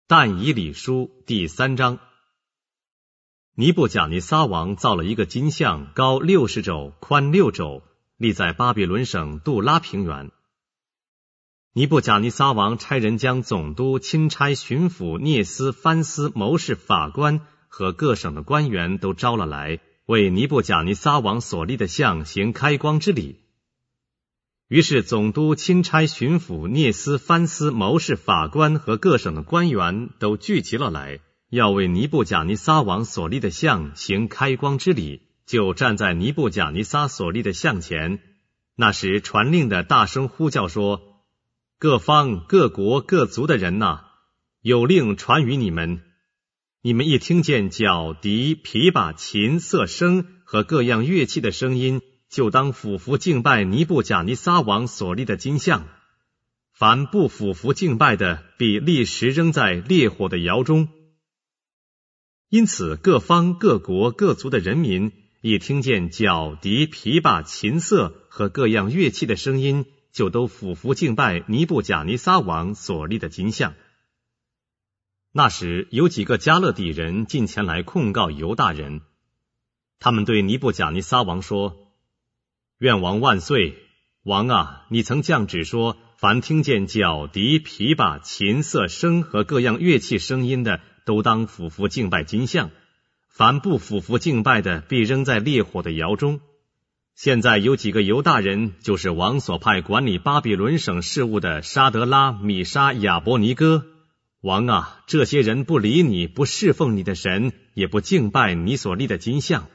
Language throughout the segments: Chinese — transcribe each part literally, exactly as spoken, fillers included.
但以理书第三章。尼布甲尼撒王造了一个金像，高六十肘，宽六肘，立在巴比伦省杜拉平原。尼布甲尼撒王差人将总督、钦差、巡抚、聂司、藩司、谋士、法官和各省的官员都招了来，为尼布甲尼撒王所立的像行开光之礼。于是总督、钦差、巡抚、聂司、藩司、谋士、法官和各省的官员都聚集了来，要为尼布甲尼撒王所立的像行开光之礼，就站在尼布甲尼撒所立的像前。那时传令的大声呼叫说：各方、各国、各族的人哪，有令传于你们，你们一听见角、笛、琵琶、琴、瑟声和各样乐器的声音，就当俯伏敬拜尼布甲尼撒王所立的金像。凡不俯伏敬拜的，必立时扔在烈火的窑中。因此各方、各国、各族的人民一听见角、笛、琵琶、琴瑟和各样乐器的声音，就都俯伏敬拜尼布甲尼撒王所立的金像。那时有几个加勒底人进前来控告犹大人，他们对尼布甲尼撒王说：愿王万岁！王啊，你曾降旨说，凡听见角、笛、琵琶、琴、瑟声和各样乐器声音的，都当俯伏敬拜金像；凡不俯伏敬拜的，必扔在烈火的窑中。现在有几个犹大人，就是王所派管理巴比伦省事务的沙德拉、米沙、亚伯尼哥。王啊，这些人不理你，不侍奉你的神，也不敬拜你所立的金像。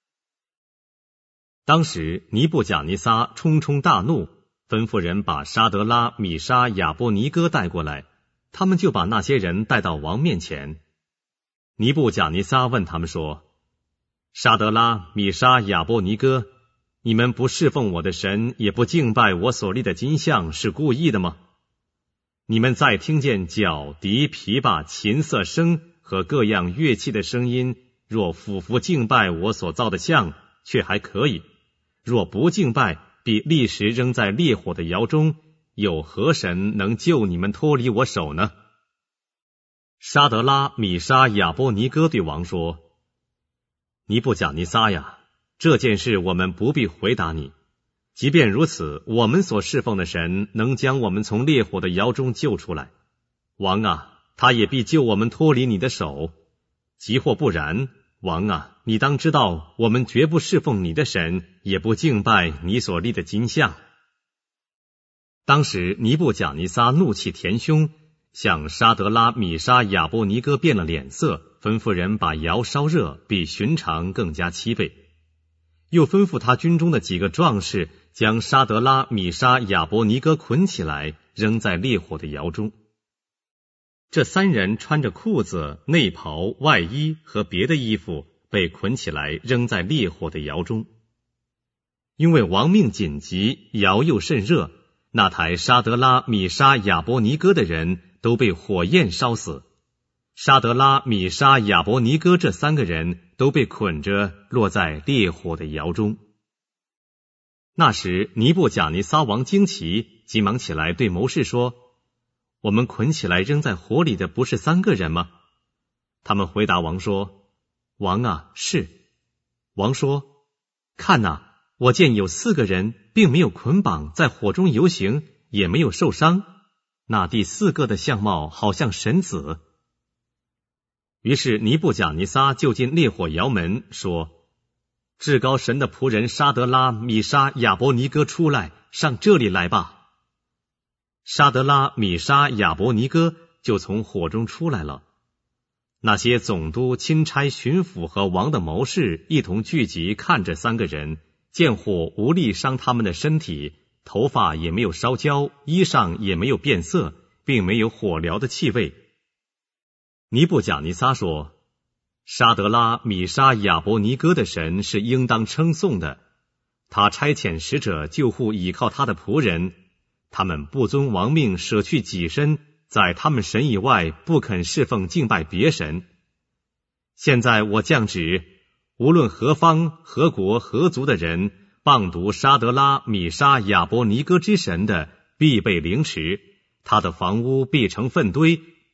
当时尼布甲尼撒冲冲大怒，吩咐人把沙德拉、米沙、亚伯尼哥带过来，他们就把那些人带到王面前。尼布甲尼撒问他们说：沙德拉、米沙、亚伯尼哥，你们不侍奉我的神，也不敬拜我所立的金像，是故意的吗？你们再听见角、笛、琵琶、琴瑟声和各样乐器的声音，若俯伏敬拜我所造的像，却还可以；若不敬拜，必立时扔在烈火的窑中，有何神能救你们脱离我手呢？沙德拉、米沙、亚伯尼哥对王说：尼布甲尼撒呀，这件事我们不必回答你。即便如此，我们所侍奉的神能将我们从烈火的窑中救出来。王啊，他也必救我们脱离你的手。即或不然，王啊，你当知道，我们绝不侍奉你的神，也不敬拜你所立的金像。当时尼布甲尼撒怒气填胸，向沙德拉、米沙、亚伯尼哥变了脸色，吩咐人把窑烧热，比寻常更加七倍。又吩咐他军中的几个壮士，将沙德拉、米沙、亚伯尼哥捆起来，扔在烈火的窑中。这三人穿着裤子、内袍、外衣和别的衣服，被捆起来扔在烈火的窑中。因为王命紧急，窑又甚热，那台沙德拉、米沙、亚伯尼哥的人都被火焰烧死。沙德拉、米沙、亚伯尼哥这三个人都被捆着落在烈火的窑中。那时尼布甲尼撒王惊奇，急忙起来对谋士说：我们捆起来扔在火里的不是三个人吗？他们回答王说：王啊，是。王说：看哪，我见有四个人并没有捆绑，在火中游行，也没有受伤，那第四个的相貌好像神子。于是尼布甲尼撒就进烈火窑门，说：至高神的仆人沙德拉、米沙、亚伯尼哥出来，上这里来吧。沙德拉、米沙、亚伯尼哥就从火中出来了。那些总督、钦差、巡抚和王的谋士一同聚集，看着三个人，见火无力伤他们的身体，头发也没有烧焦，衣裳也没有变色，并没有火燎的气味。尼布甲尼撒说：沙德拉、米沙、亚伯尼哥的神是应当称颂的，他差遣使者救护倚靠他的仆人，他们不遵王命，舍去己身，在他们神以外不肯侍奉敬拜别神。现在我降旨，无论何方、何国、何族的人谤读沙德拉、米沙、亚伯尼哥之神的，必被凌迟，他的房屋必成粪堆，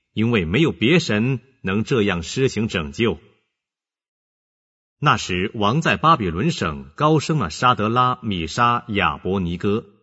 因为没有别神能这样施行拯救。那时王在巴比伦省高升了沙德拉、米沙、亚伯尼哥。